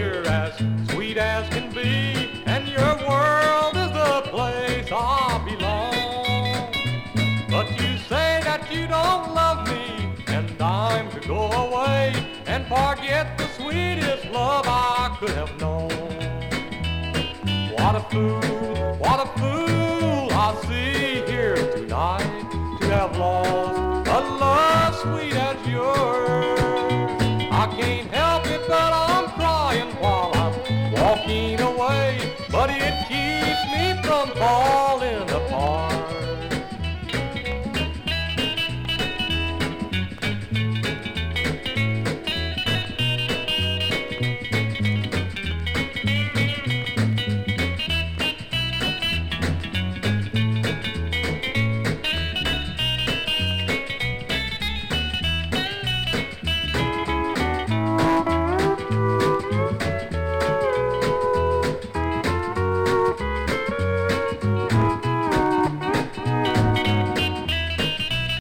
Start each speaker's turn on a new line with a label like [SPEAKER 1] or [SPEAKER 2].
[SPEAKER 1] you're as sweet as can be, and your world is the place I belong. But you say that you don't love me, and I'm to go away and forget the sweetest love I could have known. What a fool